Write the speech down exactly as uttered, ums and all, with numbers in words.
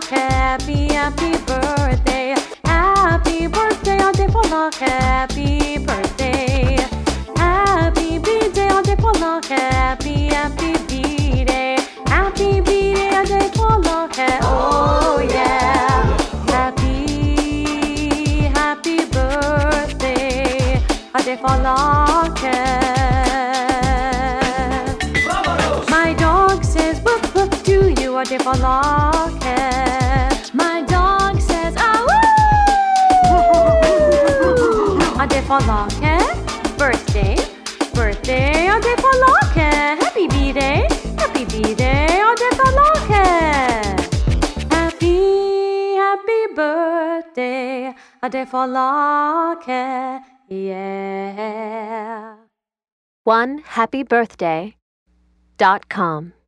happy, happy birthday. Happy birthday, ade polak, happy birthday. Happy birthday, ade polak, happy, happy birthday. Happy birthday, ade polak, oh yeah. Happy, happy birthday, ade polak. My dog says woof woof to you, ade polak. My dog says ah woo. Ade polak, birthday, birthday, ade polak. Happy birthday, happy birthday, ade polak. Happy, happy birthday, ade polak. Yeah. one happy birthday dot com